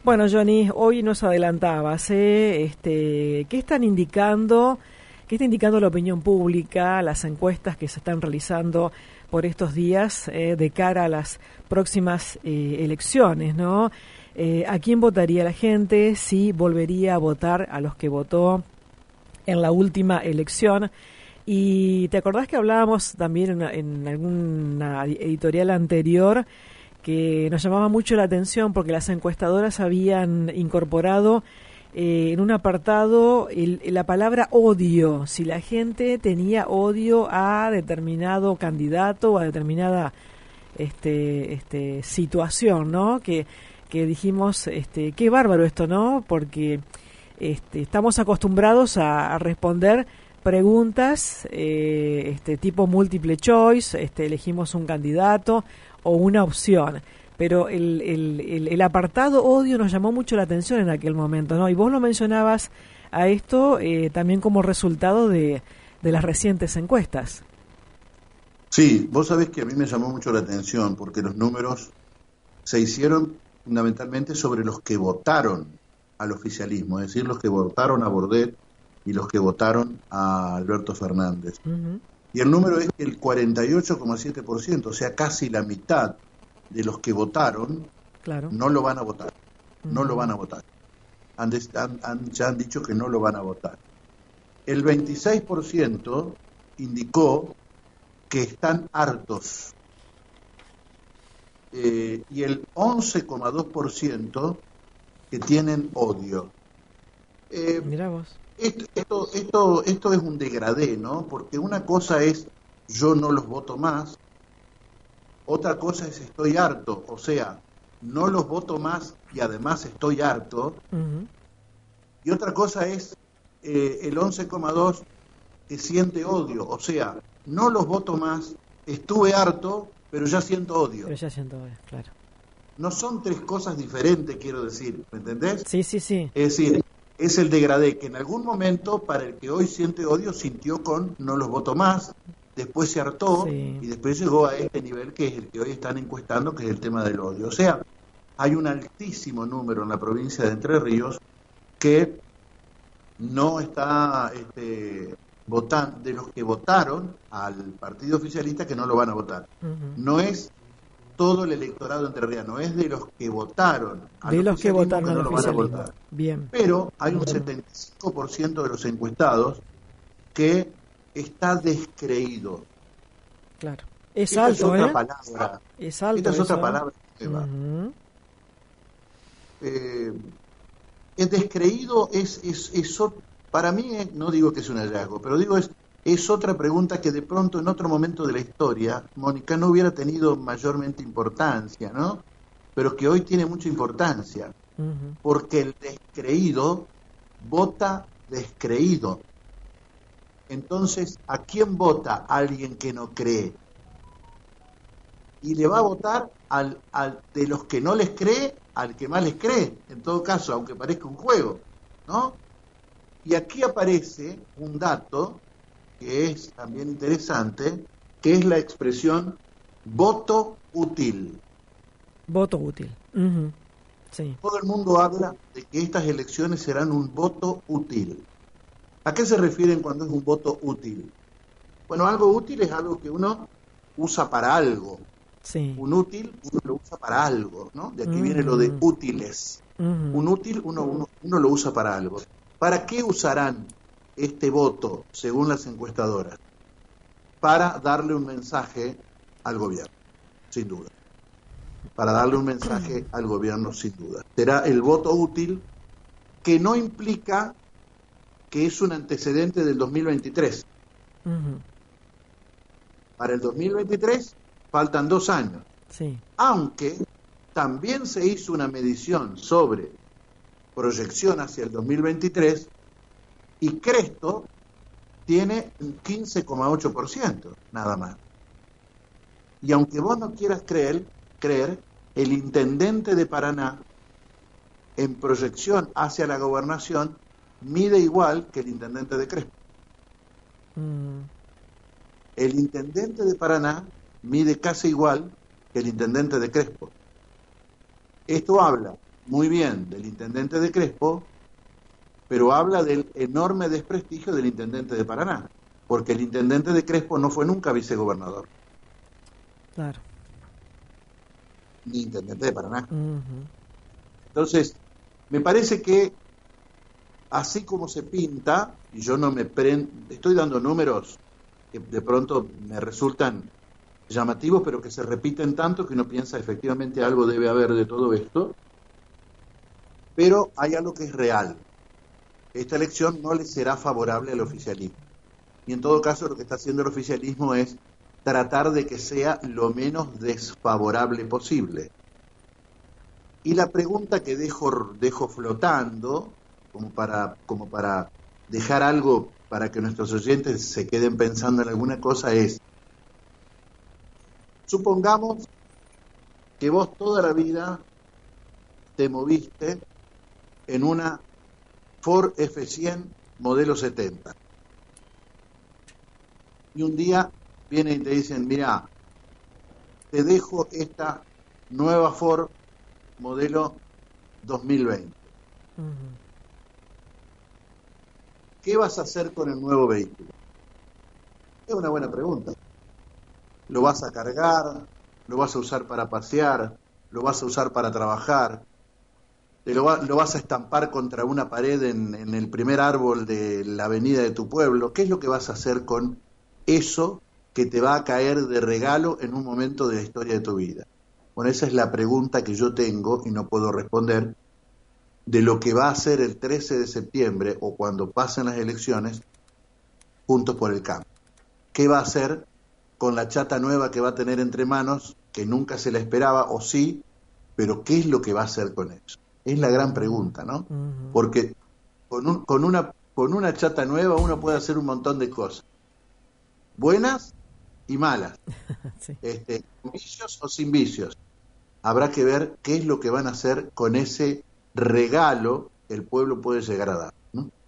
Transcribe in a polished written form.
Bueno, Johnny, hoy nos adelantabas, ¿qué están indicando, qué está indicando la opinión pública, las encuestas que se están realizando por estos días de cara a las próximas elecciones, ¿no? ¿A quién votaría la gente? Si volvería a votar a los que votó en la última elección. Y te acordás que hablábamos también en alguna editorial anterior que nos llamaba mucho la atención porque las encuestadoras habían incorporado en un apartado la palabra odio, si la gente tenía odio a determinado candidato o a determinada situación, ¿no? Que dijimos, qué bárbaro esto, ¿no? Porque estamos acostumbrados a responder preguntas tipo múltiple choice, elegimos un candidato o una opción, pero el apartado odio nos llamó mucho la atención en aquel momento, ¿no? Y vos lo mencionabas a esto también como resultado de las recientes encuestas. Sí, vos sabés que a mí me llamó mucho la atención porque los números se hicieron fundamentalmente sobre los que votaron al oficialismo, es decir, los que votaron a Bordet y los que votaron a Alberto Fernández. Uh-huh. Y el número es que el 48,7%, o sea, casi la mitad de los que votaron, claro, no lo van a votar. Uh-huh. No lo van a votar. Ya han dicho que no lo van a votar. El 26% indicó que están hartos. Y el 11,2% que tienen odio. Mirá vos. Esto es un degradé, ¿no? Porque una cosa es yo no los voto más, otra cosa es estoy harto, o sea, no los voto más y además estoy harto, uh-huh, y otra cosa es el 11,2 que siente odio, o sea, no los voto más, estuve harto, pero ya siento odio. Pero ya siento odio, claro. No son tres cosas diferentes, quiero decir, ¿me entendés? Sí. Es decir, es el degradé que en algún momento para el que hoy siente odio sintió con no los voto más, después se hartó, sí, y después llegó a este nivel que es el que hoy están encuestando, que es el tema del odio. O sea, hay un altísimo número en la provincia de Entre Ríos que no está votando, de los que votaron al partido oficialista, que no lo van a votar. Uh-huh. No es todo el electorado entrerriano, es de los que votaron de los que votaron al oficialismo. Votar. Bien. Pero hay un 75% de los encuestados que está descreído. Claro. Es alto, es otra palabra. Es alto. Esta es otra eso, palabra. Uh-huh. El descreído es para mí, no digo que es un hallazgo, pero digo es otra pregunta que de pronto en otro momento de la historia, Mónica, no hubiera tenido mayormente importancia, ¿no? Pero que hoy tiene mucha importancia, uh-huh, porque el descreído vota descreído. Entonces, ¿a quién vota alguien que no cree? Y le va a votar al de los que no les cree, al que más les cree, en todo caso, aunque parezca un juego, ¿no? Y aquí aparece un dato que es también interesante, que es la expresión voto útil. Voto útil. Uh-huh. Sí. Todo el mundo habla de que estas elecciones serán un voto útil. ¿A qué se refieren cuando es un voto útil? Bueno, algo útil es algo que uno usa para algo. Sí. Un útil uno lo usa para algo, ¿no? De aquí viene lo de útiles. Uh-huh. Un útil uno lo usa para algo. ¿Para qué usarán este voto, según las encuestadoras? Para darle un mensaje al gobierno, sin duda. Para darle un mensaje al gobierno, sin duda. Será el voto útil, que no implica que es un antecedente del 2023. Uh-huh. Para el 2023 faltan 2 años. Sí. Aunque también se hizo una medición sobre proyección hacia el 2023 y Cresto tiene un 15,8%, nada más. Y aunque vos no quieras creer, el intendente de Paraná, en proyección hacia la gobernación, mide igual que el intendente de Crespo. El intendente de Paraná mide casi igual que el intendente de Crespo. Esto habla muy bien del intendente de Crespo, pero habla del enorme desprestigio del intendente de Paraná, porque el intendente de Crespo no fue nunca vicegobernador. Claro. Ni intendente de Paraná. Uh-huh. Entonces, me parece que así como se pinta, y yo no me estoy dando números que de pronto me resultan llamativos, pero que se repiten tanto que uno piensa efectivamente algo debe haber de todo esto, pero hay algo que es real. Esta elección no le será favorable al oficialismo. Y en todo caso lo que está haciendo el oficialismo es tratar de que sea lo menos desfavorable posible. Y la pregunta que dejo flotando, como para dejar algo para que nuestros oyentes se queden pensando en alguna cosa, es: supongamos que vos toda la vida te moviste en una Ford F100 modelo 70. Y un día vienen y te dicen, mira, te dejo esta nueva Ford modelo 2020. Uh-huh. ¿Qué vas a hacer con el nuevo vehículo? Es una buena pregunta. ¿Lo vas a cargar? ¿Lo vas a usar para pasear? ¿Lo vas a usar para trabajar? ¿Lo vas a estampar contra una pared en el primer árbol de la avenida de tu pueblo? ¿Qué es lo que vas a hacer con eso que te va a caer de regalo en un momento de la historia de tu vida? Bueno, esa es la pregunta que yo tengo y no puedo responder, de lo que va a ser el 13 de septiembre o cuando pasen las elecciones, Juntos por el Cambio. ¿Qué va a hacer con la chata nueva que va a tener entre manos, que nunca se la esperaba, o sí, pero qué es lo que va a hacer con eso? Es la gran pregunta, ¿no? Uh-huh. Porque con una chata nueva uno puede hacer un montón de cosas, buenas y malas, Sí. Con vicios o sin vicios. Habrá que ver qué es lo que van a hacer con ese regalo que el pueblo puede llegar a dar, ¿no?